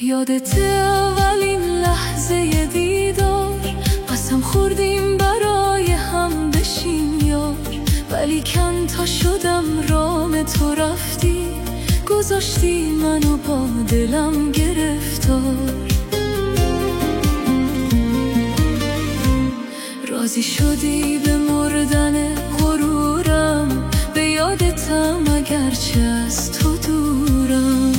یادت اولین لحظه دیدار، قسم خوردیم برای هم بشیم یار، ولی کن تا شدم رام تو رفتی، گذاشتی منو با دلم گرفتار. راضی شدی به مردن غرورم، به یادتم اگرچه از تو دورم.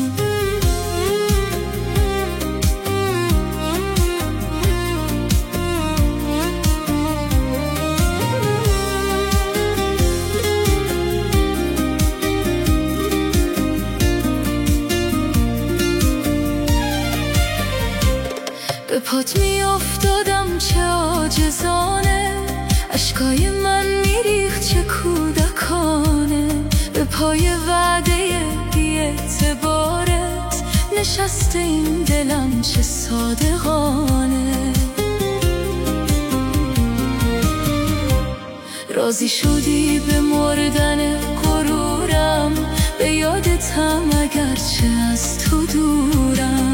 به پات می افتادم چه عاجزانه، اشکای من میریخت چه کودکانه. به پای وعده بی اعتبارت نشسته این دلم چه صادقانه. راضی شدی به مردن غرورم، به یادتم اگرچه از تو دورم.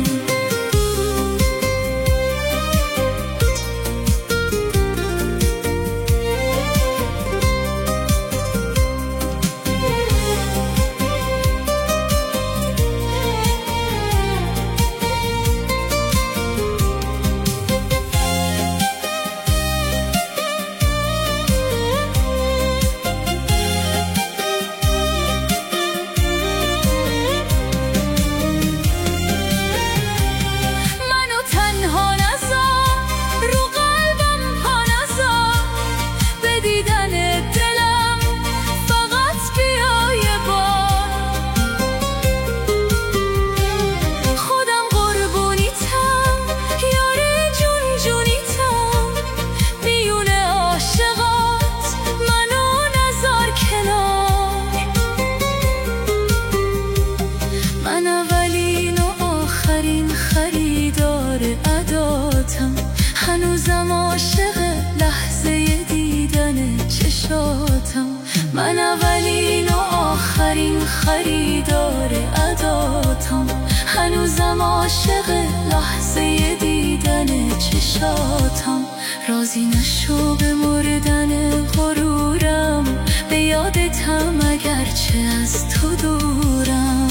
من اولین و آخرین خریدار عاداتم، هنوزم عاشق لحظه دیدن چشاتم. من اولین و آخرین خریدار عاداتم، هنوزم عاشق لحظه دیدن چشاتم. راضی نشو به مردن غرورم، به یادتم اگرچه از تو دورم.